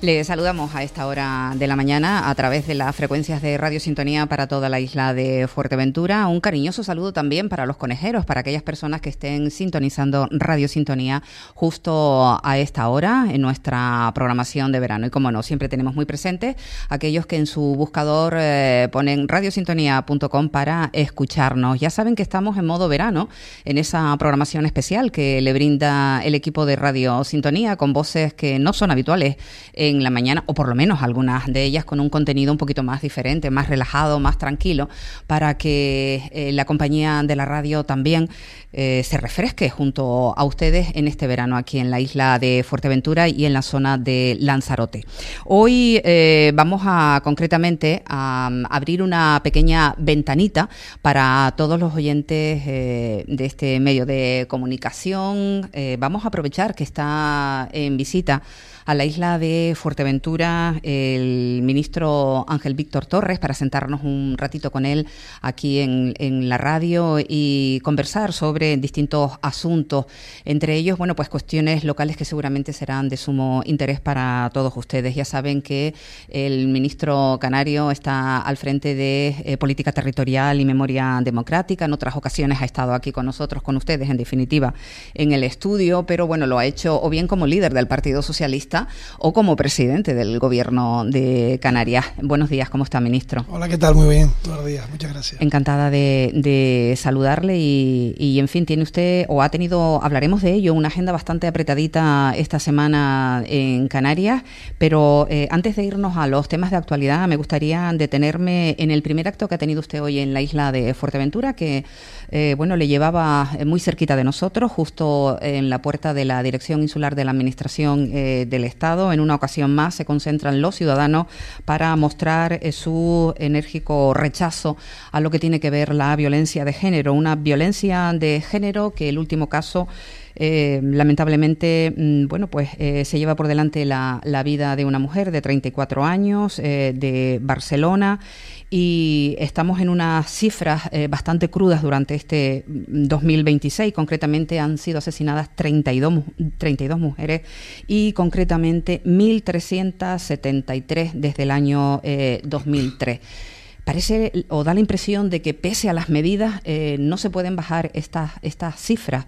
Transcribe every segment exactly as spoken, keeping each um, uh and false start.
Le saludamos a esta hora de la mañana a través de las frecuencias de Radio Sintonía para toda la isla de Fuerteventura. Un cariñoso saludo también para los conejeros, para aquellas personas que estén sintonizando Radio Sintonía justo a esta hora en nuestra programación de verano. Y como no, siempre tenemos muy presentes aquellos que en su buscador eh, ponen radiosintonía punto com para escucharnos. Ya saben que estamos en modo verano, en esa programación especial que le brinda el equipo de Radio Sintonía con voces que no son habituales en en la mañana, o por lo menos algunas de ellas con un contenido un poquito más diferente, más relajado, más tranquilo, para que eh, la compañía de la radio también eh, se refresque junto a ustedes en este verano aquí en la isla de Fuerteventura y en la zona de Lanzarote. Hoy eh, vamos a concretamente a, a abrir una pequeña ventanita para todos los oyentes eh, de este medio de comunicación. Eh, vamos a aprovechar que está en visita a la isla de Fuerteventura el ministro Ángel Víctor Torres para sentarnos un ratito con él aquí en, en la radio y conversar sobre distintos asuntos, entre ellos, bueno, pues cuestiones locales que seguramente serán de sumo interés para todos ustedes. Ya saben que el ministro canario está al frente de eh, Política Territorial y Memoria Democrática. En otras ocasiones ha estado aquí con nosotros, con ustedes, en definitiva, en el estudio, pero bueno, lo ha hecho o bien como líder del Partido Socialista o como presidente del Gobierno de Canarias. Buenos días, ¿cómo está, ministro? Hola, ¿qué tal? Muy bien, buenos días, muchas gracias. Encantada de, de saludarle y, y, en fin, tiene usted, o ha tenido, hablaremos de ello, una agenda bastante apretadita esta semana en Canarias, pero eh, antes de irnos a los temas de actualidad, me gustaría detenerme en el primer acto que ha tenido usted hoy en la isla de Fuerteventura, que, eh, bueno, le llevaba muy cerquita de nosotros, justo en la puerta de la Dirección Insular de la Administración eh, del Estado. En una ocasión más se concentran los ciudadanos para mostrar eh, su enérgico rechazo a lo que tiene que ver la violencia de género, una violencia de género que el último caso Eh, lamentablemente, mm, bueno, pues eh, se lleva por delante la, la vida de una mujer de treinta y cuatro años eh, de Barcelona, y estamos en unas cifras eh, bastante crudas durante este dos mil veintiséis. Concretamente han sido asesinadas treinta y dos, treinta y dos mujeres y concretamente mil trescientas setenta y tres desde el año eh, dos mil tres. Parece o da la impresión de que pese a las medidas eh, no se pueden bajar estas estas cifras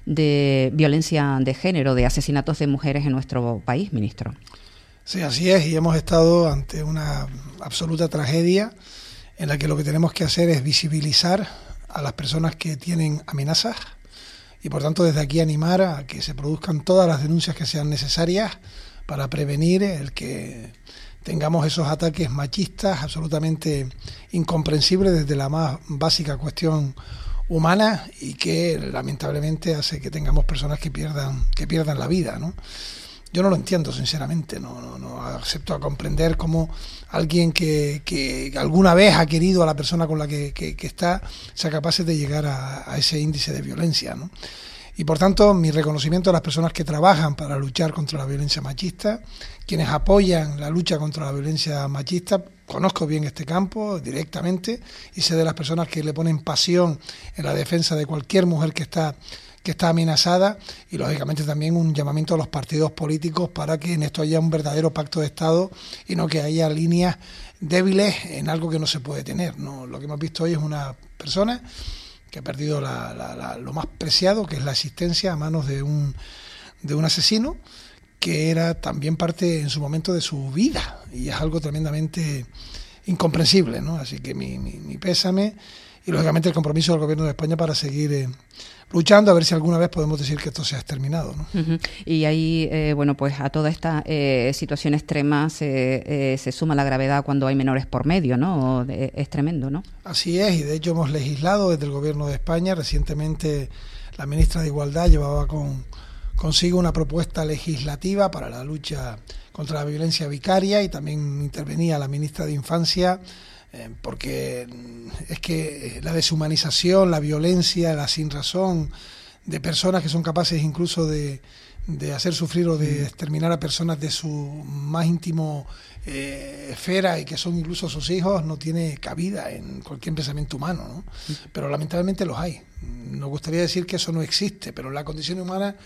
de violencia de género, de asesinatos de mujeres en nuestro país, ministro. Sí, así es, y hemos estado ante una absoluta tragedia en la que lo que tenemos que hacer es visibilizar a las personas que tienen amenazas y, por tanto, desde aquí animar a que se produzcan todas las denuncias que sean necesarias para prevenir el que tengamos esos ataques machistas absolutamente incomprensibles desde la más básica cuestión humana y que lamentablemente hace que tengamos personas que pierdan que pierdan la vida, ¿no? Yo no lo entiendo, sinceramente, no, no, no acepto a comprender cómo alguien que, que alguna vez ha querido a la persona con la que, que, que está sea capaz de llegar a, a ese índice de violencia, ¿no? Y por tanto, mi reconocimiento a las personas que trabajan para luchar contra la violencia machista, quienes apoyan la lucha contra la violencia machista. Conozco bien este campo directamente y sé de las personas que le ponen pasión en la defensa de cualquier mujer que está que está amenazada, y lógicamente también un llamamiento a los partidos políticos para que en esto haya un verdadero pacto de Estado y no que haya líneas débiles en algo que no se puede tener, ¿no? Lo que hemos visto hoy es una persona que ha perdido la, la, la, lo más preciado, que es la existencia a manos de un, de un asesino que era también parte en su momento de su vida, y es algo tremendamente incomprensible, ¿no? Así que mi, mi, mi pésame y lógicamente el compromiso del Gobierno de España para seguir eh, luchando a ver si alguna vez podemos decir que esto se ha exterminado, ¿no? Uh-huh. Y ahí, eh, bueno, pues a toda esta eh, situación extrema se, eh, se suma la gravedad cuando hay menores por medio, ¿no? De, es tremendo, ¿no? Así es, y de hecho hemos legislado desde el Gobierno de España. Recientemente la ministra de Igualdad llevaba con, consigo una propuesta legislativa para la lucha contra la violencia vicaria, y también intervenía la ministra de Infancia, eh, porque es que la deshumanización, la violencia, la sinrazón de personas que son capaces incluso de, de hacer sufrir o de exterminar a personas de su más íntimo eh, esfera, y que son incluso sus hijos, no tiene cabida en cualquier pensamiento humano, ¿no? Pero lamentablemente los hay. Nos gustaría decir que eso no existe, pero la condición humana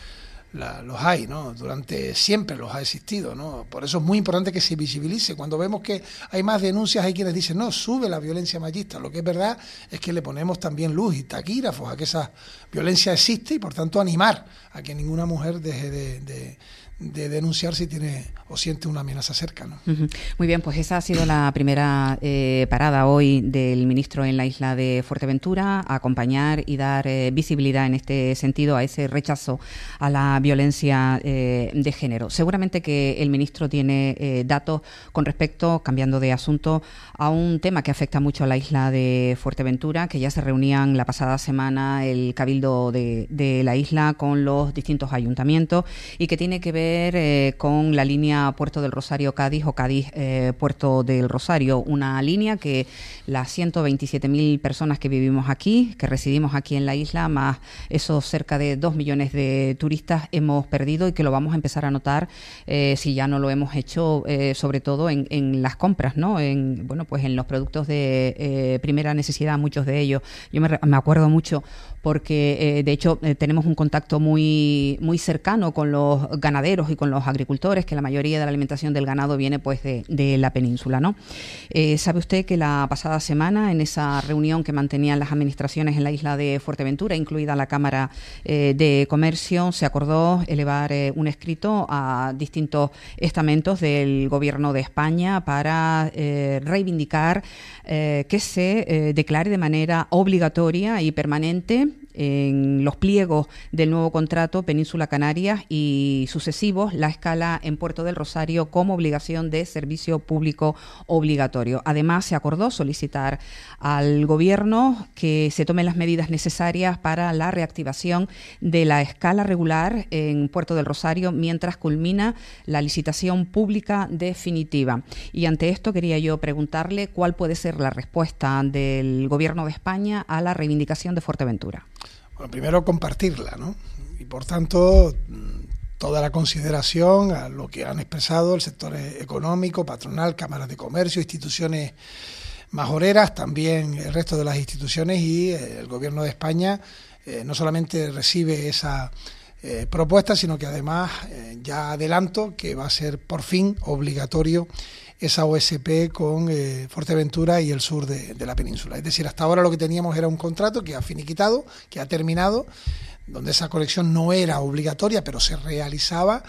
la, los hay, ¿no? Durante siempre los ha existido, ¿no? Por eso es muy importante que se visibilice. Cuando vemos que hay más denuncias, hay quienes dicen, no, sube la violencia machista. Lo que es verdad es que le ponemos también luz y taquígrafos a que esa violencia existe y, por tanto, animar a que ninguna mujer deje de... de de denunciar si tiene o siente una amenaza cerca, ¿no? Uh-huh. Muy bien, pues esa ha sido la primera eh, parada hoy del ministro en la isla de Fuerteventura, acompañar y dar eh, visibilidad en este sentido a ese rechazo a la violencia eh, de género. Seguramente que el ministro tiene eh, datos con respecto, cambiando de asunto, a un tema que afecta mucho a la isla de Fuerteventura, que ya se reunían la pasada semana el Cabildo de, de la isla con los distintos ayuntamientos y que tiene que ver Eh, con la línea Puerto del Rosario-Cádiz o Cádiz-Puerto eh, del Rosario, una línea que las ciento veintisiete mil personas que vivimos aquí, que residimos aquí en la isla, más esos cerca de dos millones de turistas hemos perdido y que lo vamos a empezar a notar eh, si ya no lo hemos hecho, eh, sobre todo en, en las compras, ¿no? En, bueno, pues en los productos de eh, primera necesidad, muchos de ellos. Yo me, me acuerdo mucho porque, eh, de hecho, eh, tenemos un contacto muy, muy cercano con los ganaderos y con los agricultores, que la mayoría de la alimentación del ganado viene pues de, de la península, ¿no? Eh, ¿Sabe usted que la pasada semana, en esa reunión que mantenían las administraciones en la isla de Fuerteventura, incluida la Cámara eh, de Comercio, se acordó elevar eh, un escrito a distintos estamentos del Gobierno de España para eh, reivindicar eh, que se eh, declare de manera obligatoria y permanente en los pliegos del nuevo contrato Península Canarias y sucesivos la escala en Puerto del Rosario como obligación de servicio público obligatorio. Además, se acordó solicitar al Gobierno que se tomen las medidas necesarias para la reactivación de la escala regular en Puerto del Rosario mientras culmina la licitación pública definitiva. Y ante esto quería yo preguntarle cuál puede ser la respuesta del Gobierno de España a la reivindicación de Fuerteventura. Bueno, primero compartirla, ¿no? Y por tanto, toda la consideración a lo que han expresado el sector económico, patronal, cámaras de comercio, instituciones majoreras, también el resto de las instituciones y el Gobierno de España eh, no solamente recibe esa eh, propuesta, sino que además eh, ya adelanto que va a ser por fin obligatorio esa O S P con eh, Fuerteventura y el sur de, de la península. Es decir, hasta ahora lo que teníamos era un contrato que ha finiquitado, que ha terminado, donde esa conexión no era obligatoria, pero se realizaba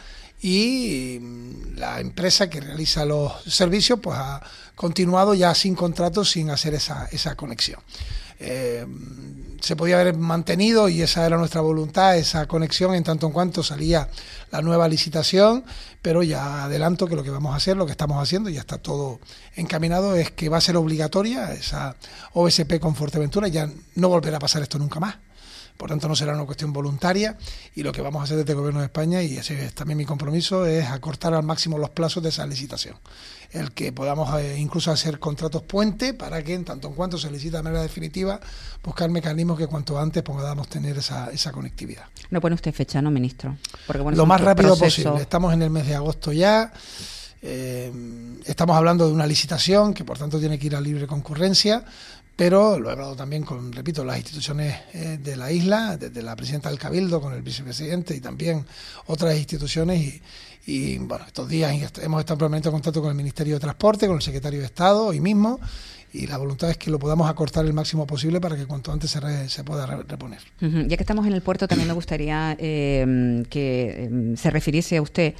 y la empresa que realiza los servicios pues ha continuado ya sin contrato, sin hacer esa, esa conexión. Eh, se podía haber mantenido, y esa era nuestra voluntad, esa conexión en tanto en cuanto salía la nueva licitación, pero ya adelanto que lo que vamos a hacer, lo que estamos haciendo, ya está todo encaminado, es que va a ser obligatoria esa O S P con Fuerteventura, ya no volverá a pasar esto nunca más. Por tanto, no será una cuestión voluntaria y lo que vamos a hacer desde el Gobierno de España, y ese es también mi compromiso, es acortar al máximo los plazos de esa licitación. El que podamos eh, incluso hacer contratos puente para que, en tanto en cuanto se licita de manera definitiva, buscar mecanismos que cuanto antes podamos tener esa, esa conectividad. No pone usted fecha, ¿no, ministro? Porque, bueno, lo más rápido proceso... posible. Estamos en el mes de agosto ya. Eh, estamos hablando de una licitación que, por tanto, tiene que ir a libre concurrencia. Pero lo he hablado también con, repito, las instituciones eh, de la isla, desde la presidenta del Cabildo, con el vicepresidente y también otras instituciones. Y, y bueno, estos días hemos estado en permanente contacto con el Ministerio de Transporte, con el secretario de Estado hoy mismo. Y la voluntad es que lo podamos acortar el máximo posible para que cuanto antes se, re, se pueda reponer. Uh-huh. Ya que estamos en el puerto, también me gustaría eh, que eh, se refiriese a usted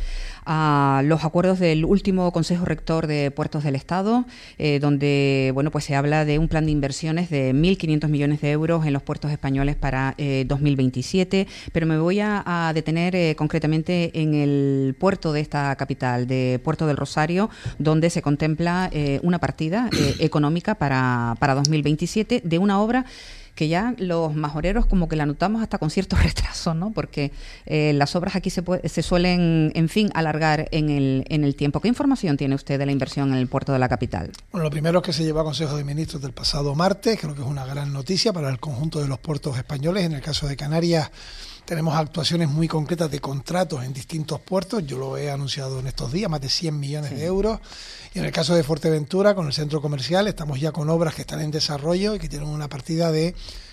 a los acuerdos del último Consejo Rector de Puertos del Estado, eh, donde bueno pues se habla de un plan de inversiones de mil quinientos millones de euros en los puertos españoles para eh, dos mil veintisiete, pero me voy a, a detener eh, concretamente en el puerto de esta capital, de Puerto del Rosario, donde se contempla eh, una partida eh, económica para, para dos mil veintisiete de una obra que ya los majoreros como que la notamos hasta con cierto retraso, ¿no? Porque eh, las obras aquí se, puede, se suelen, en fin, alargar en el, en el tiempo. ¿Qué información tiene usted de la inversión en el puerto de la capital? Bueno, lo primero es que se llevó a Consejo de Ministros del pasado martes, creo que es una gran noticia para el conjunto de los puertos españoles. En el caso de Canarias tenemos actuaciones muy concretas de contratos en distintos puertos, yo lo he anunciado en estos días, más de cien millones sí. de euros. Y en el caso de Fuerteventura, con el centro comercial, estamos ya con obras que están en desarrollo y que tienen una partida de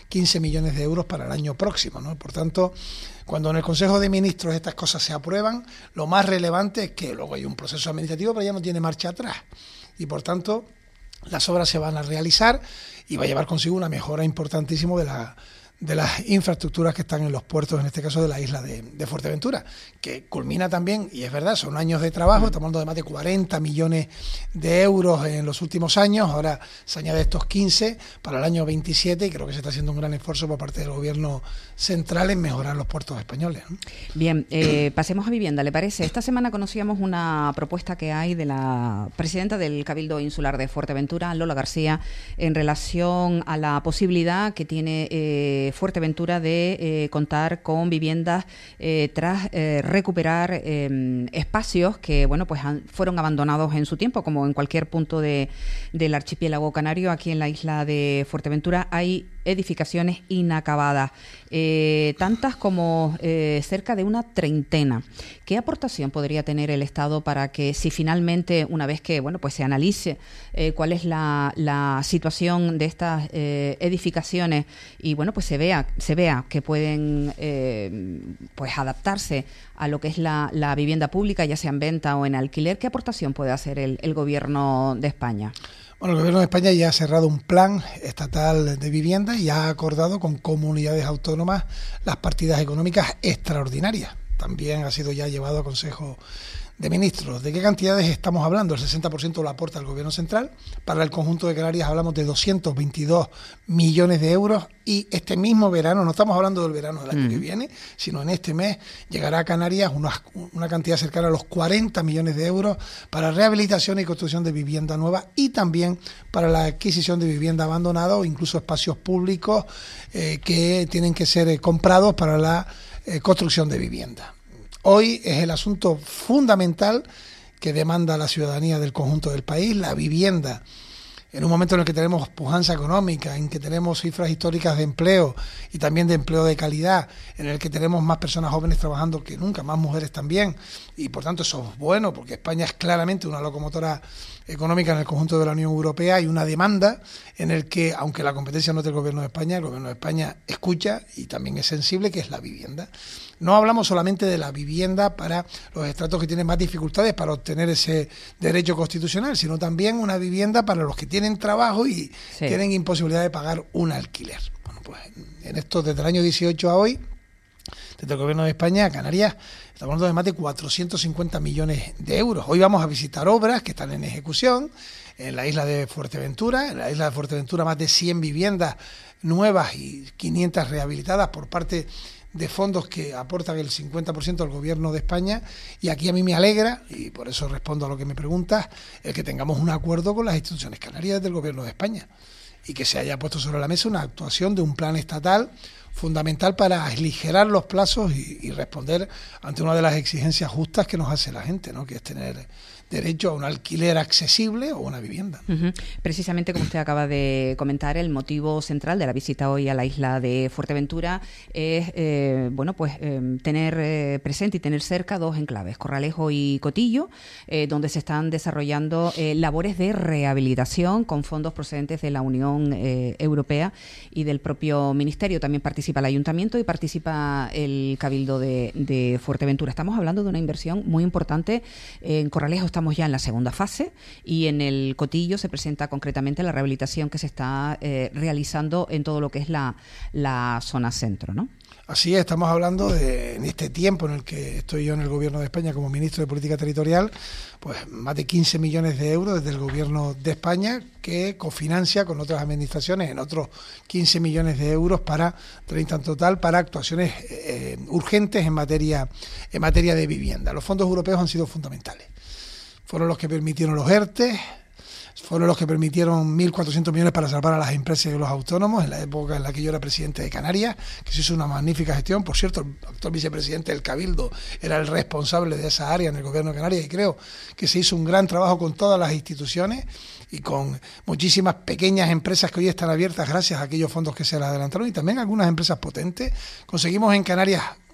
quince millones de euros para el año próximo, ¿no? Por tanto, cuando en el Consejo de Ministros estas cosas se aprueban, lo más relevante es que luego hay un proceso administrativo, pero ya no tiene marcha atrás. Y por tanto, las obras se van a realizar y va a llevar consigo una mejora importantísima de la de las infraestructuras que están en los puertos, en este caso de la isla de, de Fuerteventura, que culmina también, y es verdad, son años de trabajo, estamos hablando de más de cuarenta millones de euros en los últimos años, ahora se añade estos quince para el año veintisiete, y creo que se está haciendo un gran esfuerzo por parte del gobierno central en mejorar los puertos españoles, ¿no? Bien, eh, pasemos a vivienda, ¿le parece? Esta semana conocíamos una propuesta que hay de la presidenta del Cabildo Insular de Fuerteventura, Lola García, en relación a la posibilidad que tiene eh, Fuerteventura de eh, contar con viviendas eh, tras eh, recuperar eh, espacios que bueno pues han, fueron abandonados en su tiempo, como en cualquier punto de, del archipiélago canario. Aquí en la isla de Fuerteventura hay edificaciones inacabadas, eh, tantas como eh, cerca de una treintena. ¿Qué aportación podría tener el Estado para que, si finalmente, una vez que bueno pues se analice eh, cuál es la, la situación de estas eh, edificaciones y bueno pues se vea se vea que pueden eh, pues adaptarse a lo que es la, la vivienda pública, ya sea en venta o en alquiler, ¿qué aportación puede hacer el, el Gobierno de España? Bueno, el Gobierno de España ya ha cerrado un plan estatal de vivienda y ha acordado con comunidades autónomas las partidas económicas extraordinarias. También ha sido ya llevado a Consejo de Ministros. ¿De qué cantidades estamos hablando? El sesenta por ciento lo aporta el Gobierno central. Para el conjunto de Canarias hablamos de doscientos veintidós millones de euros, y este mismo verano, no estamos hablando del verano del año mm. que viene, sino en este mes llegará a Canarias una, una cantidad cercana a los cuarenta millones de euros para rehabilitación y construcción de vivienda nueva, y también para la adquisición de vivienda abandonada o incluso espacios públicos eh, que tienen que ser eh, comprados para la eh, construcción de vivienda. Hoy es el asunto fundamental que demanda la ciudadanía del conjunto del país, la vivienda. En un momento en el que tenemos pujanza económica, en que tenemos cifras históricas de empleo y también de empleo de calidad, en el que tenemos más personas jóvenes trabajando que nunca, más mujeres también, y por tanto eso es bueno, porque España es claramente una locomotora económica en el conjunto de la Unión Europea. Hay una demanda en el que, aunque la competencia no es del Gobierno de España, el Gobierno de España escucha y también es sensible, que es la vivienda. No hablamos solamente de la vivienda para los estratos que tienen más dificultades para obtener ese derecho constitucional, sino también una vivienda para los que tienen trabajo y sí. tienen imposibilidad de pagar un alquiler. Bueno, pues en esto, desde el año dieciocho a hoy, desde el Gobierno de España, Canarias, estamos hablando de más de cuatrocientos cincuenta millones de euros. Hoy vamos a visitar obras que están en ejecución en la isla de Fuerteventura. En la isla de Fuerteventura más de cien viviendas nuevas y quinientas rehabilitadas por parte de fondos que aportan el cincuenta por ciento al Gobierno de España, y aquí a mí me alegra, y por eso respondo a lo que me preguntas, el que tengamos un acuerdo con las instituciones canarias del Gobierno de España y que se haya puesto sobre la mesa una actuación de un plan estatal fundamental para aligerar los plazos y, y responder ante una de las exigencias justas que nos hace la gente, ¿no?, que es tener derecho a un alquiler accesible o una vivienda. Uh-huh. Precisamente, como usted acaba de comentar, el motivo central de la visita hoy a la isla de Fuerteventura es eh, bueno pues eh, tener eh, presente y tener cerca dos enclaves, Corralejo y Cotillo, eh, donde se están desarrollando eh, labores de rehabilitación con fondos procedentes de la Unión eh, Europea y del propio Ministerio. También participa el Ayuntamiento y participa el Cabildo de, de Fuerteventura. Estamos hablando de una inversión muy importante. En Corralejo estamos ya en la segunda fase, y en el Cotillo se presenta concretamente la rehabilitación que se está eh, realizando en todo lo que es la, la zona centro, ¿no? Así es, estamos hablando de, en este tiempo en el que estoy yo en el Gobierno de España como Ministro de Política Territorial, pues más de quince millones de euros desde el Gobierno de España, que cofinancia con otras administraciones en otros quince millones de euros, para treinta en total, para actuaciones eh, urgentes en materia, en materia de vivienda. Los fondos europeos han sido fundamentales. Fueron los que permitieron los ERTE, fueron los que permitieron mil cuatrocientos millones para salvar a las empresas y los autónomos en la época en la que yo era presidente de Canarias, que se hizo una magnífica gestión. Por cierto, el actual vicepresidente del Cabildo era el responsable de esa área en el Gobierno de Canarias, y creo que se hizo un gran trabajo con todas las instituciones y con muchísimas pequeñas empresas que hoy están abiertas gracias a aquellos fondos que se les adelantaron, y también algunas empresas potentes. Conseguimos en Canarias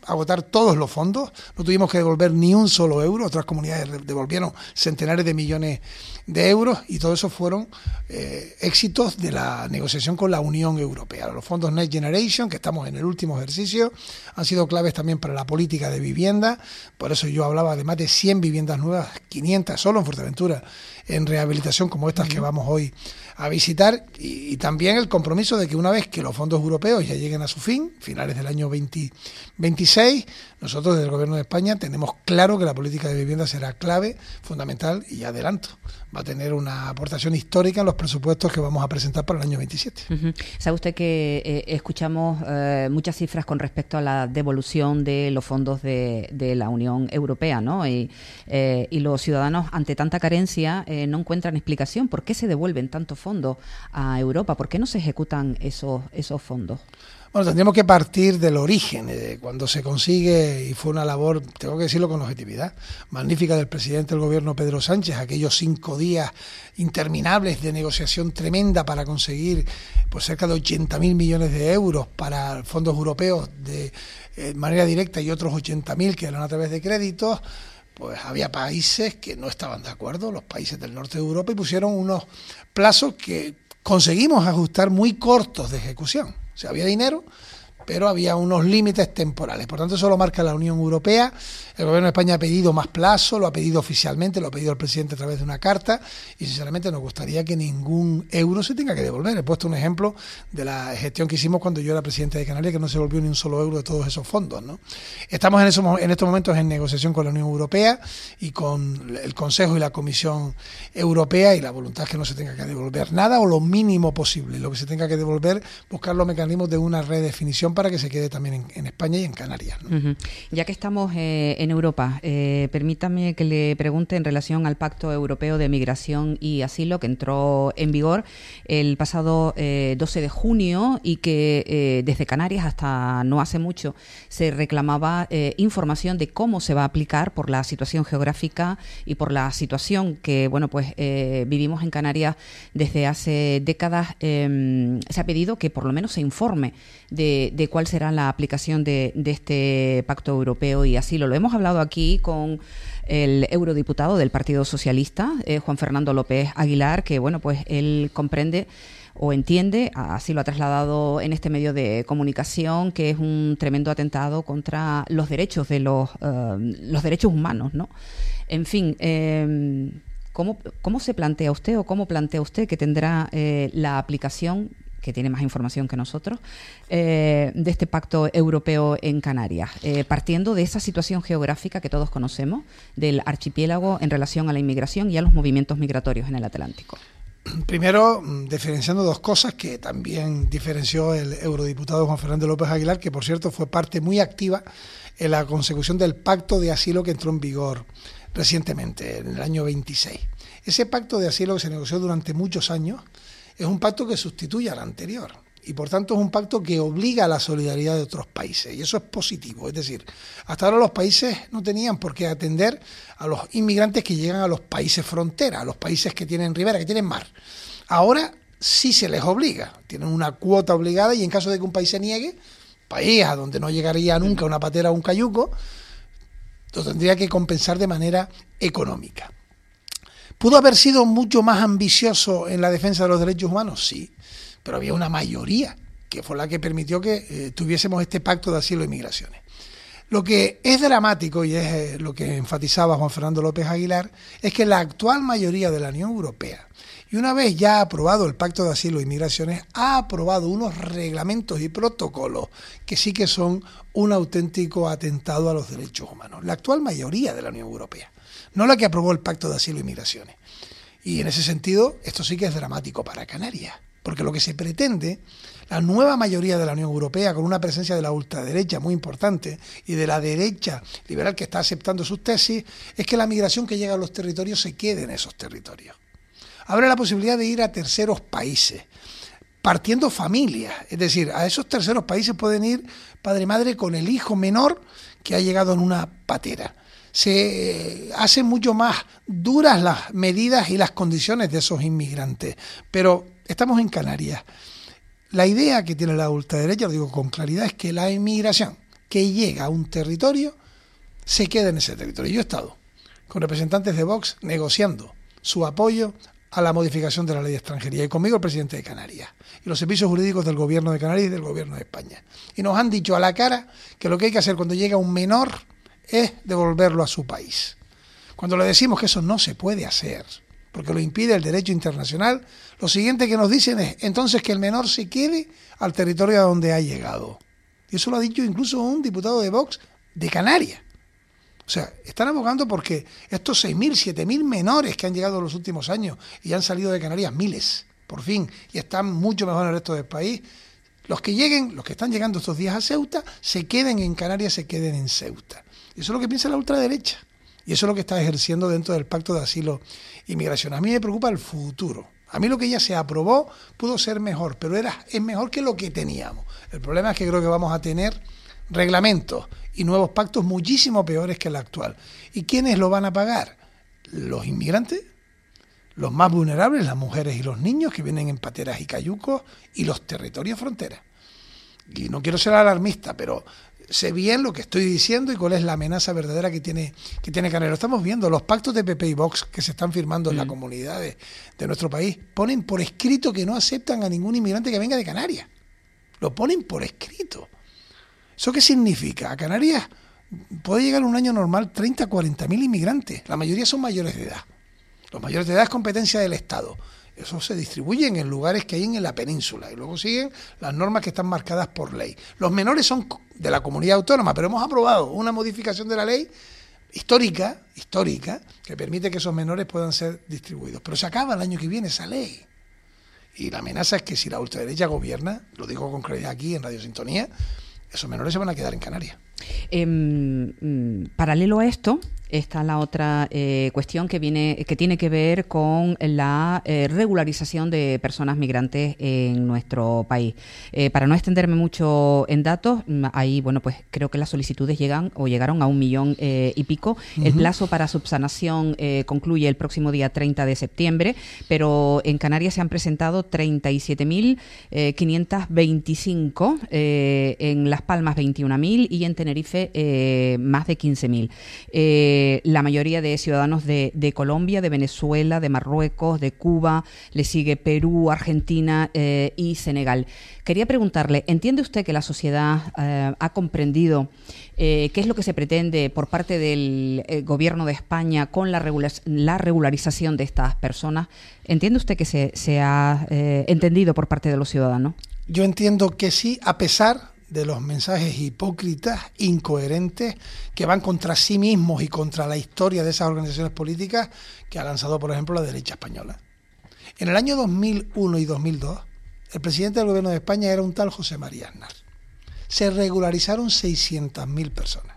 agotar todos los fondos, no tuvimos que devolver ni un solo euro, otras comunidades devolvieron centenares de millones de euros y todo eso fueron eh, éxitos de la negociación con la Unión Europea. Los fondos Next Generation, que estamos en el último ejercicio, han sido claves también para la política de vivienda, por eso yo hablaba de más de cien viviendas nuevas, quinientas solo en Fuerteventura, en rehabilitación como estas que vamos hoy a visitar, y, y también el compromiso de que una vez que los fondos europeos ya lleguen a su fin, finales del año veinte veintiséis, nosotros desde el Gobierno de España tenemos claro que la política de vivienda será clave, fundamental, y ya adelanto, va a tener una aportación histórica en los presupuestos que vamos a presentar para el año veintisiete. Uh-huh. Sabe usted que eh, escuchamos eh, muchas cifras con respecto a la devolución de los fondos de, de la Unión Europea, ¿no? Y, eh, y los ciudadanos, ante tanta carencia, eh, no encuentran explicación. ¿Por qué se devuelven tantos fondos a Europa? ¿Por qué no se ejecutan esos, esos fondos? Bueno, tendríamos que partir del origen, de cuando se consigue, y fue una labor, tengo que decirlo con objetividad, magnífica del presidente del gobierno Pedro Sánchez, aquellos cinco días interminables de negociación tremenda para conseguir pues cerca de ochenta mil millones de euros para fondos europeos de eh, manera directa y otros ochenta mil que eran a través de créditos. Pues había países que no estaban de acuerdo, los países del norte de Europa, y pusieron unos plazos que conseguimos ajustar muy cortos de ejecución. O sea, había dinero, pero había unos límites temporales. Por tanto, eso lo marca la Unión Europea. El Gobierno de España ha pedido más plazo, lo ha pedido oficialmente, lo ha pedido el presidente a través de una carta, y sinceramente nos gustaría que ningún euro se tenga que devolver. He puesto un ejemplo de la gestión que hicimos cuando yo era presidente de Canarias, que no se devolvió ni un solo euro de todos esos fondos, ¿no? Estamos en, esos, en estos momentos en negociación con la Unión Europea y con el Consejo y la Comisión Europea, y la voluntad es que no se tenga que devolver nada o lo mínimo posible. Lo que se tenga que devolver, buscar los mecanismos de una redefinición para que se quede también en, en España y en Canarias, ¿no? Uh-huh. Ya que estamos eh, en Europa, eh, permítame que le pregunte en relación al Pacto Europeo de Migración y Asilo, que entró en vigor el pasado eh, doce de junio y que eh, desde Canarias hasta no hace mucho se reclamaba eh, información de cómo se va a aplicar por la situación geográfica y por la situación que bueno pues eh, vivimos en Canarias desde hace décadas. Eh, se ha pedido que por lo menos se informe de, de cuál será la aplicación de, de este Pacto Europeo y Asilo. Lo hemos hablado aquí con el eurodiputado del Partido Socialista, eh, Juan Fernando López Aguilar, que bueno pues él comprende o entiende, así lo ha trasladado en este medio de comunicación, que es un tremendo atentado contra los derechos de los, uh, los derechos humanos, ¿no? En fin, eh, ¿cómo, ¿cómo se plantea usted o cómo plantea usted que tendrá eh, la aplicación, que tiene más información que nosotros, eh, de este pacto europeo en Canarias, eh, partiendo de esa situación geográfica que todos conocemos, del archipiélago en relación a la inmigración y a los movimientos migratorios en el Atlántico? Primero, diferenciando dos cosas que también diferenció el eurodiputado Juan Fernando López Aguilar, que por cierto fue parte muy activa en la consecución del pacto de asilo que entró en vigor recientemente, en el año veintiséis. Ese pacto de asilo que se negoció durante muchos años es un pacto que sustituye al anterior y por tanto es un pacto que obliga a la solidaridad de otros países, y eso es positivo. Es decir, hasta ahora los países no tenían por qué atender a los inmigrantes que llegan a los países frontera, a los países que tienen ribera, que tienen mar. Ahora sí se les obliga, tienen una cuota obligada, y en caso de que un país se niegue, país a donde no llegaría nunca una patera o un cayuco, lo tendría que compensar de manera económica. ¿Pudo haber sido mucho más ambicioso en la defensa de los derechos humanos? Sí, pero había una mayoría que fue la que permitió que eh, tuviésemos este pacto de asilo y migraciones. Lo que es dramático, y es eh, lo que enfatizaba Juan Fernando López Aguilar, es que la actual mayoría de la Unión Europea, y una vez ya aprobado el pacto de asilo y migraciones, ha aprobado unos reglamentos y protocolos que sí que son un auténtico atentado a los derechos humanos. La actual mayoría de la Unión Europea, no la que aprobó el pacto de asilo y migraciones. Y en ese sentido, esto sí que es dramático para Canarias, porque lo que se pretende, la nueva mayoría de la Unión Europea, con una presencia de la ultraderecha muy importante y de la derecha liberal que está aceptando sus tesis, es que la migración que llega a los territorios se quede en esos territorios. Abre la posibilidad de ir a terceros países, partiendo familias, es decir, a esos terceros países pueden ir padre y madre con el hijo menor que ha llegado en una patera. Se hacen mucho más duras las medidas y las condiciones de esos inmigrantes, pero estamos en Canarias. La idea que tiene la ultraderecha, lo digo con claridad, es que la inmigración que llega a un territorio se quede en ese territorio. Yo he estado con representantes de Vox negociando su apoyo a la modificación de la ley de extranjería, y conmigo el presidente de Canarias y los servicios jurídicos del gobierno de Canarias y del gobierno de España. Y nos han dicho a la cara que lo que hay que hacer cuando llega un menor es devolverlo a su país. Cuando le decimos que eso no se puede hacer, porque lo impide el derecho internacional, lo siguiente que nos dicen es entonces que el menor se quede al territorio a donde ha llegado. Y eso lo ha dicho incluso un diputado de Vox de Canarias. O sea, están abogando porque estos seis mil, siete mil menores que han llegado en los últimos años y han salido de Canarias miles, por fin, y están mucho mejor en el resto del país, los que lleguen, los que están llegando estos días a Ceuta, se queden en Canarias, se queden en Ceuta. Eso es lo que piensa la ultraderecha. Y eso es lo que está ejerciendo dentro del Pacto de Asilo y Migración. A mí me preocupa el futuro. A mí lo que ya se aprobó pudo ser mejor, pero era es mejor que lo que teníamos. El problema es que creo que vamos a tener reglamentos y nuevos pactos muchísimo peores que el actual. ¿Y quiénes lo van a pagar? Los inmigrantes, los más vulnerables, las mujeres y los niños que vienen en pateras y cayucos, y los territorios fronteras. Y no quiero ser alarmista, pero sé bien lo que estoy diciendo y cuál es la amenaza verdadera que tiene que tiene Canarias. Lo estamos viendo, los pactos de P P y Vox que se están firmando en mm. la comunidad de, de nuestro país ponen por escrito que no aceptan a ningún inmigrante que venga de Canarias. Lo ponen por escrito. ¿Eso qué significa? A Canarias puede llegar un año normal treinta, cuarenta mil inmigrantes. La mayoría son mayores de edad. Los mayores de edad es competencia del Estado. Eso se distribuyen en lugares que hay en la península y luego siguen las normas que están marcadas por ley. Los menores son de la comunidad autónoma, pero hemos aprobado una modificación de la ley histórica, histórica, que permite que esos menores puedan ser distribuidos. Pero se acaba el año que viene esa ley. Y la amenaza es que si la ultraderecha gobierna, lo digo con claridad aquí en Radio Sintonía, esos menores se van a quedar en Canarias. Eh, mm, paralelo a esto está la otra eh, cuestión que viene que tiene que ver con la eh, regularización de personas migrantes en nuestro país. Eh, para no extenderme mucho en datos, ahí bueno pues creo que las solicitudes llegan o llegaron a un millón eh, y pico. Uh-huh. El plazo para subsanación eh, concluye el próximo día treinta de septiembre, pero en Canarias se han presentado treinta y siete mil quinientos veinticinco, eh, en Las Palmas veintiún mil y en Tenerife eh, más de quince mil. Eh, la mayoría de ciudadanos de, de Colombia, de Venezuela, de Marruecos, de Cuba, le sigue Perú, Argentina eh, y Senegal. Quería preguntarle, ¿entiende usted que la sociedad eh, ha comprendido eh, qué es lo que se pretende por parte del eh, gobierno de España con la, regular, la regularización de estas personas? ¿Entiende usted que se, se ha eh, entendido por parte de los ciudadanos? Yo entiendo que sí, a pesar de los mensajes hipócritas, incoherentes, que van contra sí mismos y contra la historia de esas organizaciones políticas que ha lanzado, por ejemplo, la derecha española. En el año dos mil uno y dos mil dos, el presidente del gobierno de España era un tal José María Aznar. Se regularizaron seiscientas mil personas.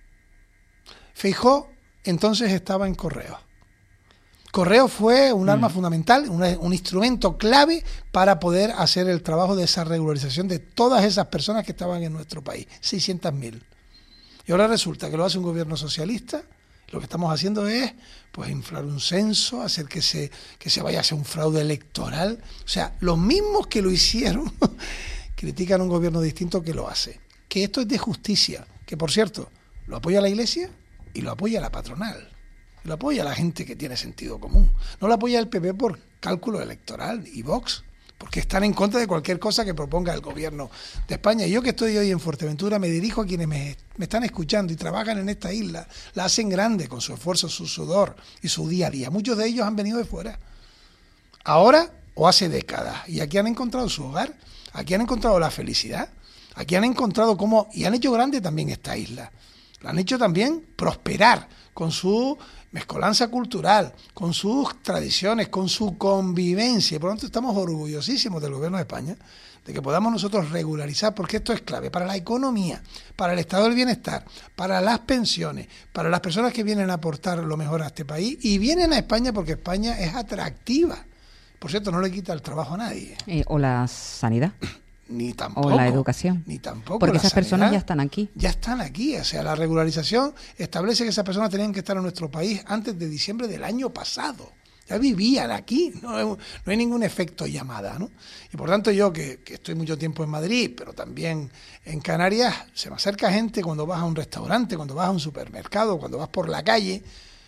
Feijóo entonces estaba en Correos. Correo fue un arma mm. fundamental, un, un instrumento clave para poder hacer el trabajo de esa regularización de todas esas personas que estaban en nuestro país, seiscientas mil. Y ahora resulta que lo hace un gobierno socialista. Lo que estamos haciendo es pues inflar un censo, hacer que se, que se vaya a hacer un fraude electoral. O sea, los mismos que lo hicieron critican a un gobierno distinto que lo hace. Que esto es de justicia, que por cierto, lo apoya la Iglesia y lo apoya la patronal. Lo apoya la gente que tiene sentido común. No lo apoya el P P por cálculo electoral y Vox, porque están en contra de cualquier cosa que proponga el gobierno de España. Y yo que estoy hoy en Fuerteventura me dirijo a quienes me, me están escuchando y trabajan en esta isla. La hacen grande con su esfuerzo, su sudor y su día a día. Muchos de ellos han venido de fuera. Ahora o hace décadas. Y aquí han encontrado su hogar. Aquí han encontrado la felicidad. Aquí han encontrado cómo... Y han hecho grande también esta isla. La han hecho también prosperar con su mezcolanza cultural, con sus tradiciones, con su convivencia. Y por lo tanto estamos orgullosísimos del gobierno de España de que podamos nosotros regularizar, porque esto es clave para la economía, para el estado del bienestar, para las pensiones, para las personas que vienen a aportar lo mejor a este país y vienen a España porque España es atractiva. Por cierto, no le quita el trabajo a nadie. Eh, ¿O la sanidad? Ni tampoco. O la educación. Ni tampoco. Porque la esas sanidad, personas ya están aquí. Ya están aquí. O sea, la regularización establece que esas personas tenían que estar en nuestro país antes de diciembre del año pasado. ya vivían aquí, no, no hay ningún efecto llamada, ¿no? Y por tanto yo, que, que estoy mucho tiempo en Madrid, pero también en Canarias, se me acerca gente cuando vas a un restaurante, cuando vas a un supermercado, cuando vas por la calle,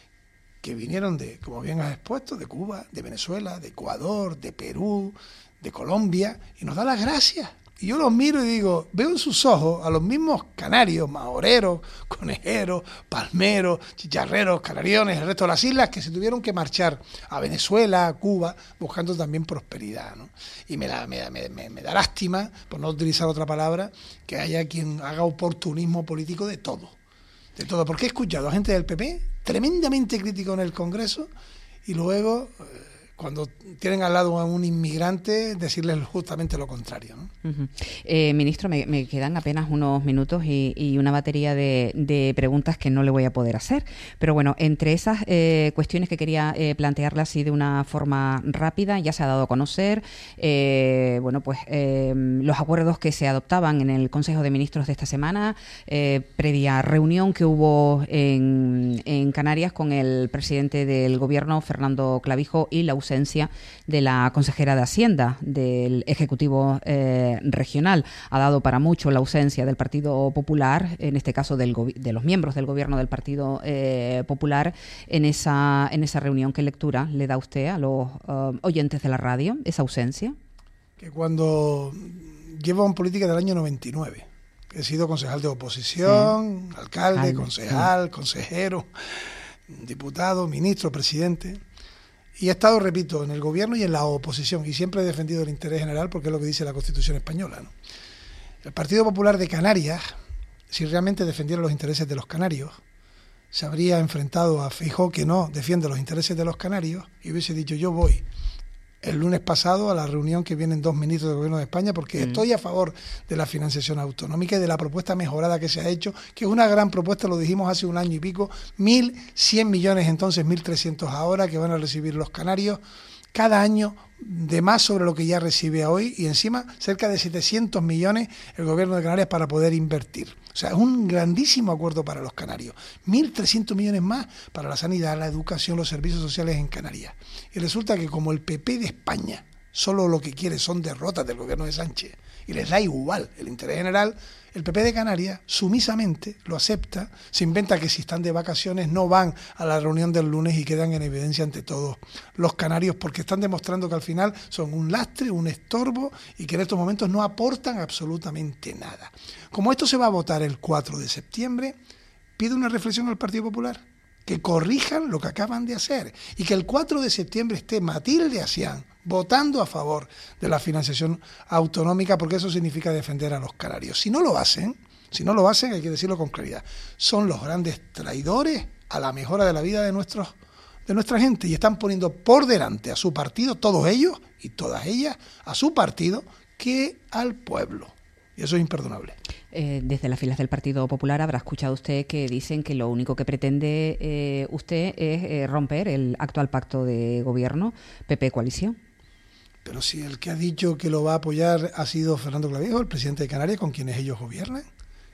que vinieron de, como bien has expuesto, de Cuba, de Venezuela, de Ecuador, de Perú, de Colombia, y nos da las gracias. Y yo los miro y digo, veo en sus ojos a los mismos canarios, mahoreros, conejeros, palmeros, chicharreros, canariones, el resto de las islas, que se tuvieron que marchar a Venezuela, a Cuba, buscando también prosperidad, ¿no? Y me da, me, da, me, me da lástima, por no utilizar otra palabra, que haya quien haga oportunismo político de todo. De todo, porque he escuchado a gente del P P tremendamente crítico en el Congreso y luego, cuando tienen al lado a un inmigrante, decirles justamente lo contrario, ¿no? Uh-huh. eh, ministro, me, me quedan apenas unos minutos y, y una batería de, de preguntas que no le voy a poder hacer. Pero bueno, entre esas eh, cuestiones que quería eh, plantearle así de una forma rápida, ya se ha dado a conocer, eh, bueno, pues eh, los acuerdos que se adoptaban en el Consejo de Ministros de esta semana, eh, previa reunión que hubo en, en Canarias con el presidente del Gobierno, Fernando Clavijo, y la ausencia de la consejera de Hacienda del Ejecutivo eh, regional. Ha dado para mucho la ausencia del Partido Popular, en este caso del de los miembros del Gobierno del Partido eh, Popular, en esa, en esa reunión. ¿Qué lectura le da usted a los uh, oyentes de la radio, esa ausencia? Que cuando llevo en política del año noventa y nueve, he sido concejal de oposición, sí. alcalde, alcalde, concejal, sí. consejero, diputado, ministro, presidente. Y he estado, repito, en el gobierno y en la oposición, y siempre he defendido el interés general porque es lo que dice la Constitución española, ¿no? El Partido Popular de Canarias, si realmente defendiera los intereses de los canarios, se habría enfrentado a Feijóo, que no defiende los intereses de los canarios, y hubiese dicho, yo voy el lunes pasado a la reunión que vienen dos ministros del Gobierno de España, porque mm. estoy a favor de la financiación autonómica y de la propuesta mejorada que se ha hecho, que es una gran propuesta, lo dijimos hace un año y pico, mil cien millones entonces, mil trescientos ahora, que van a recibir los canarios cada año de más sobre lo que ya recibe hoy, y encima cerca de setecientos millones el Gobierno de Canarias para poder invertir. O sea, es un grandísimo acuerdo para los canarios. mil trescientos millones más para la sanidad, la educación, los servicios sociales en Canarias. Y resulta que como el P P de España solo lo que quiere son derrotas del gobierno de Sánchez y les da igual el interés general, el P P de Canarias sumisamente lo acepta, se inventa que si están de vacaciones no van a la reunión del lunes y quedan en evidencia ante todos los canarios, porque están demostrando que al final son un lastre, un estorbo y que en estos momentos no aportan absolutamente nada. Como esto se va a votar el cuatro de septiembre, pido una reflexión al Partido Popular, que corrijan lo que acaban de hacer y que el cuatro de septiembre esté Matilde Asián votando a favor de la financiación autonómica, porque eso significa defender a los canarios. Si no lo hacen, si no lo hacen, hay que decirlo con claridad, son los grandes traidores a la mejora de la vida de nuestros de nuestra gente, y están poniendo por delante a su partido, todos ellos y todas ellas, a su partido, que al pueblo. Y eso es imperdonable. Eh, desde las filas del Partido Popular habrá escuchado usted que dicen que lo único que pretende eh, usted es eh, romper el actual pacto de gobierno P P-coalición. Pero si el que ha dicho que lo va a apoyar ha sido Fernando Clavijo, el presidente de Canarias, con quienes ellos gobiernan.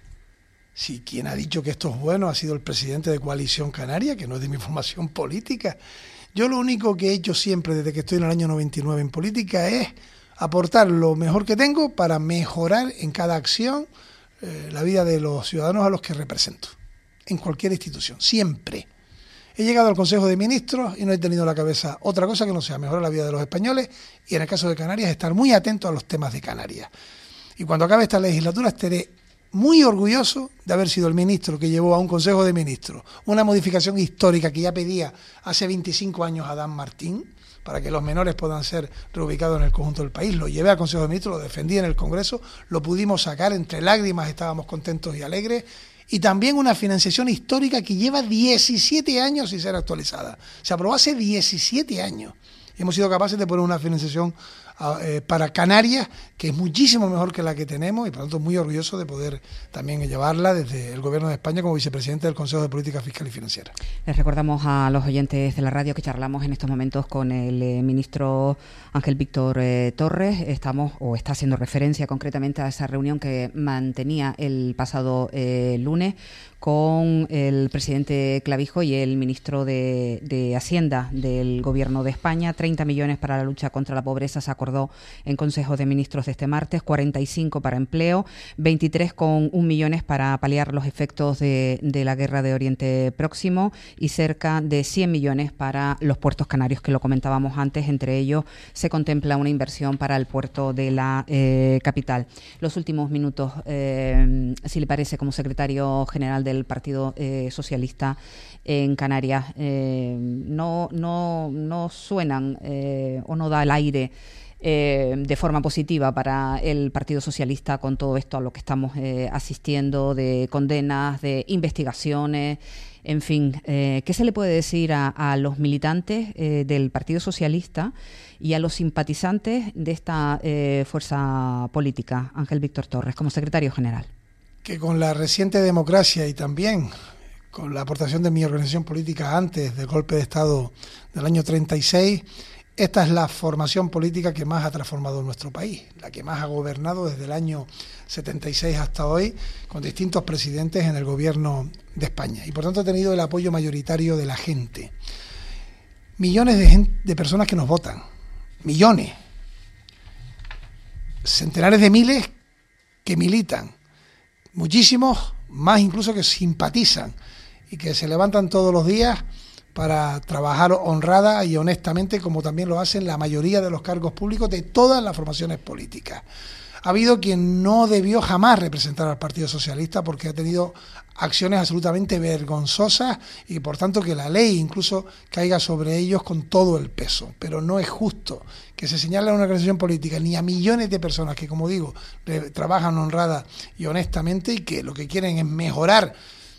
Si quien ha dicho que esto es bueno ha sido el presidente de Coalición Canaria, que no es de mi formación política. Yo lo único que he hecho siempre desde que estoy en el año noventa y nueve en política es aportar lo mejor que tengo para mejorar en cada acción eh, la vida de los ciudadanos a los que represento, en cualquier institución, siempre. He llegado al Consejo de Ministros y no he tenido en la cabeza otra cosa que no sea mejorar la vida de los españoles y, en el caso de Canarias, estar muy atento a los temas de Canarias. Y cuando acabe esta legislatura estaré muy orgulloso de haber sido el ministro que llevó a un Consejo de Ministros una modificación histórica que ya pedía hace veinticinco años Adán Martín, para que los menores puedan ser reubicados en el conjunto del país. Lo llevé al Consejo de Ministros, lo defendí en el Congreso, lo pudimos sacar, entre lágrimas estábamos contentos y alegres, y también una financiación histórica que lleva diecisiete años sin ser actualizada. Se aprobó hace diecisiete años. Hemos sido capaces de poner una financiación eh, para Canarias que es muchísimo mejor que la que tenemos, y por lo tanto muy orgulloso de poder también llevarla desde el Gobierno de España como vicepresidente del Consejo de Política Fiscal y Financiera. Les recordamos a los oyentes de la radio que charlamos en estos momentos con el eh, ministro Ángel Víctor eh, Torres. Estamos, o está haciendo referencia concretamente a esa reunión que mantenía el pasado eh, lunes con el presidente Clavijo y el ministro de, de Hacienda del Gobierno de España. treinta millones para la lucha contra la pobreza se acordó en Consejo de Ministros de este martes, cuarenta y cinco para empleo, veintitrés coma uno millones para paliar los efectos de, de la guerra de Oriente Próximo y cerca de cien millones para los puertos canarios, que lo comentábamos antes. Entre ellos se contempla una inversión para el puerto de la eh, capital. Los últimos minutos, eh, si le parece, como secretario general del Partido eh, Socialista en Canarias, eh, no, no, no suenan eh, o no da el aire Eh, de forma positiva para el Partido Socialista con todo esto a lo que estamos eh, asistiendo, de condenas, de investigaciones, en fin. Eh, ¿qué se le puede decir a, a los militantes eh, del Partido Socialista y a los simpatizantes de esta eh, fuerza política? Ángel Víctor Torres, como secretario general. Que con la reciente democracia y también con la aportación de mi organización política antes del golpe de Estado del año treinta y seis, esta es la formación política que más ha transformado nuestro país, la que más ha gobernado desde el año setenta y seis hasta hoy, con distintos presidentes en el gobierno de España. Y por tanto ha tenido el apoyo mayoritario de la gente. Millones de, gente, de personas que nos votan, millones. Centenares de miles que militan, muchísimos más incluso que simpatizan y que se levantan todos los días para trabajar honrada y honestamente, como también lo hacen la mayoría de los cargos públicos de todas las formaciones políticas. Ha habido quien no debió jamás representar al Partido Socialista porque ha tenido acciones absolutamente vergonzosas y por tanto que la ley incluso caiga sobre ellos con todo el peso. Pero no es justo que se señale a una organización política ni a millones de personas que, como digo, trabajan honrada y honestamente y que lo que quieren es mejorar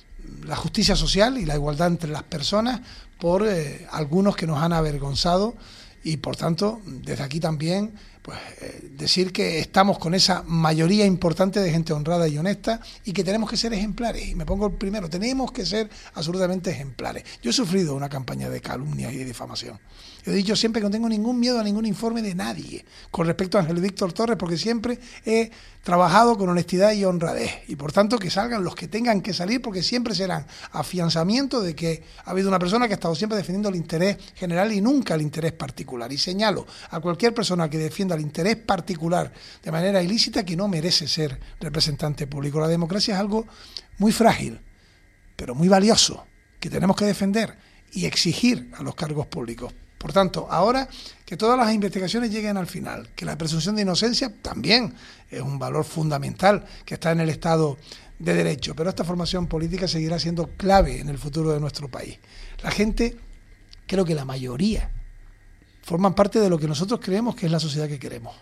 la justicia social y la igualdad entre las personas por eh, algunos que nos han avergonzado y por tanto desde aquí también pues eh, decir que estamos con esa mayoría importante de gente honrada y honesta y que tenemos que ser ejemplares. Y me pongo el primero, tenemos que ser absolutamente ejemplares. Yo he sufrido una campaña de calumnia y de difamación. He dicho siempre que no tengo ningún miedo a ningún informe de nadie con respecto a Ángel Víctor Torres, porque siempre he trabajado con honestidad y honradez. Y por tanto que salgan los que tengan que salir, porque siempre serán afianzamiento de que ha habido una persona que ha estado siempre defendiendo el interés general y nunca el interés particular. Y señalo a cualquier persona que defienda el interés particular de manera ilícita que no merece ser representante público. La democracia es algo muy frágil, pero muy valioso, que tenemos que defender y exigir a los cargos públicos. Por tanto, ahora que todas las investigaciones lleguen al final, que la presunción de inocencia también es un valor fundamental que está en el Estado de Derecho, pero esta formación política seguirá siendo clave en el futuro de nuestro país. La gente, creo que la mayoría, forman parte de lo que nosotros creemos que es la sociedad que queremos.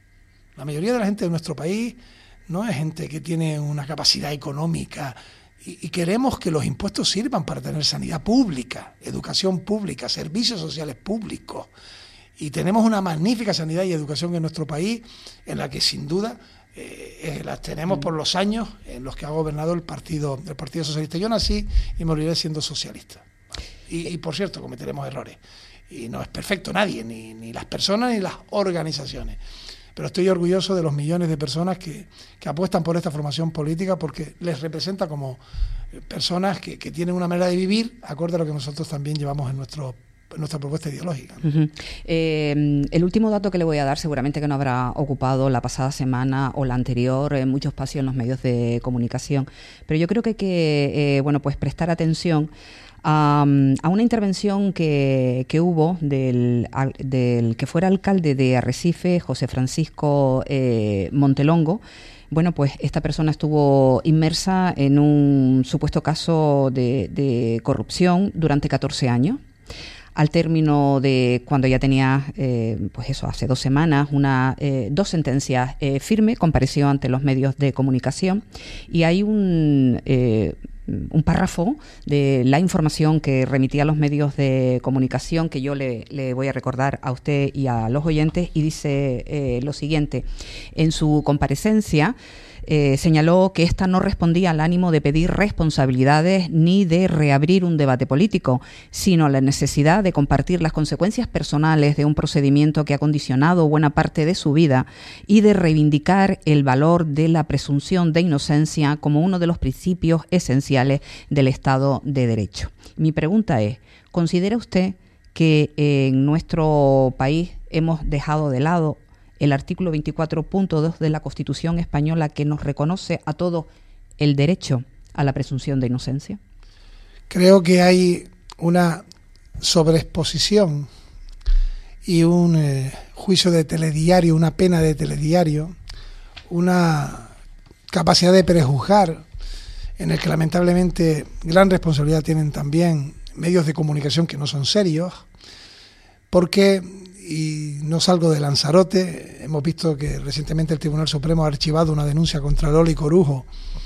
La mayoría de la gente de nuestro país no es gente que tiene una capacidad económica y queremos que los impuestos sirvan para tener sanidad pública, educación pública, servicios sociales públicos. Y tenemos una magnífica sanidad y educación en nuestro país, en la que sin duda eh, las tenemos por los años en los que ha gobernado el Partido, el Partido Socialista. Yo nací y moriré siendo socialista. Y, y por cierto, cometeremos errores. Y no es perfecto nadie, ni, ni las personas ni las organizaciones. Pero estoy orgulloso de los millones de personas que, que apuestan por esta formación política porque les representa como personas que, que tienen una manera de vivir acorde a lo que nosotros también llevamos en nuestro en nuestra propuesta ideológica. Uh-huh. Eh, el último dato que le voy a dar seguramente que no habrá ocupado la pasada semana o la anterior en mucho espacio en los medios de comunicación, pero yo creo que hay que eh, bueno, pues prestar atención a, a una intervención que, que hubo del, del que fuera alcalde de Arrecife, José Francisco eh, Montelongo. Bueno, pues esta persona estuvo inmersa en un supuesto caso de, de corrupción durante catorce años. Al término de cuando ya tenía, eh, pues eso, hace dos semanas, una, eh, dos sentencias eh, firmes, compareció ante los medios de comunicación y hay un, eh, un párrafo de la información que remitía a los medios de comunicación que yo le, le voy a recordar a usted y a los oyentes y dice eh, lo siguiente: en su comparecencia eh, señaló que esta no respondía al ánimo de pedir responsabilidades ni de reabrir un debate político, sino a la necesidad de compartir las consecuencias personales de un procedimiento que ha condicionado buena parte de su vida y de reivindicar el valor de la presunción de inocencia como uno de los principios esenciales del Estado de Derecho. Mi pregunta es, ¿considera usted que en nuestro país hemos dejado de lado el artículo veinticuatro punto dos de la Constitución española que nos reconoce a todos el derecho a la presunción de inocencia? Creo que hay una sobreexposición y un eh, juicio de telediario, una pena de telediario, una capacidad de prejuzgar en el que lamentablemente gran responsabilidad tienen también medios de comunicación que no son serios, porque, y no salgo de Lanzarote, hemos visto que recientemente el Tribunal Supremo ha archivado una denuncia contra Loli Corujo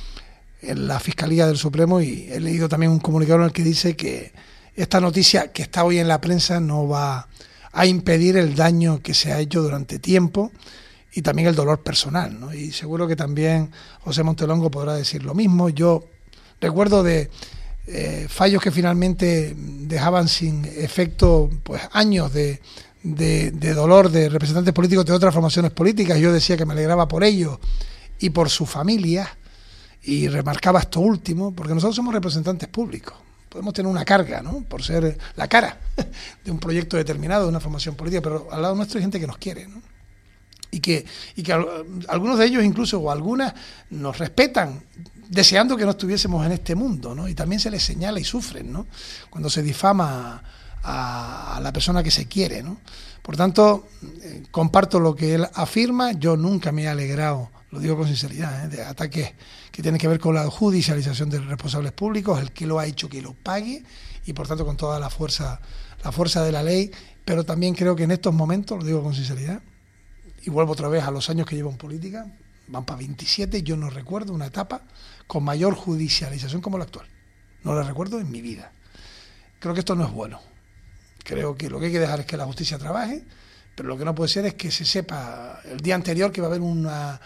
en la Fiscalía del Supremo, y he leído también un comunicado en el que dice que esta noticia que está hoy en la prensa no va a impedir el daño que se ha hecho durante tiempo y también el dolor personal, ¿no? Y seguro que también José Montelongo podrá decir lo mismo. Yo recuerdo de eh, fallos que finalmente dejaban sin efecto pues años de, de, de dolor de representantes políticos de otras formaciones políticas. Yo decía que me alegraba por ellos y por sus familias, y remarcaba esto último, porque nosotros somos representantes públicos. Podemos tener una carga, ¿no?, por ser la cara de un proyecto determinado, de una formación política, pero al lado nuestro hay gente que nos quiere, ¿no? Y que, y que algunos de ellos incluso, o algunas, nos respetan, deseando que no estuviésemos en este mundo, ¿no? Y también se les señala y sufren, ¿no?, cuando se difama a, a la persona que se quiere, ¿no? Por tanto, eh, comparto lo que él afirma. Yo nunca me he alegrado, lo digo con sinceridad, ¿eh?, de ataques que tienen que ver con la judicialización de los responsables públicos. El que lo ha hecho, que lo pague, y por tanto con toda la fuerza, la fuerza de la ley. Pero también creo que en estos momentos, lo digo con sinceridad, y vuelvo otra vez a los años que llevo en política, van para veintisiete, yo no recuerdo una etapa con mayor judicialización como la actual. No la recuerdo en mi vida. Creo que esto no es bueno. Creo que lo que hay que dejar es que la justicia trabaje, pero lo que no puede ser es que se sepa el día anterior que va a haber una,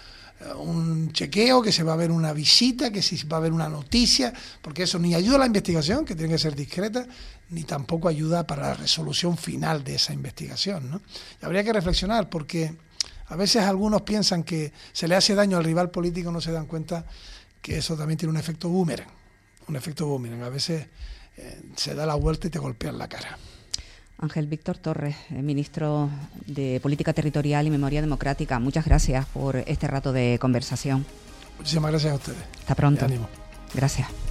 un chequeo, que se va a haber una visita, que si va a haber una noticia, porque eso ni ayuda a la investigación, que tiene que ser discreta, ni tampoco ayuda para la resolución final de esa investigación, ¿no? Y habría que reflexionar, porque a veces algunos piensan que se le hace daño al rival político, no se dan cuenta que eso también tiene un efecto boomerang, un efecto boomerang. A veces eh, se da la vuelta y te golpea en la cara. Ángel Víctor Torres, ministro de Política Territorial y Memoria Democrática, muchas gracias por este rato de conversación. Muchísimas gracias a ustedes. Hasta pronto. Ánimo. Gracias.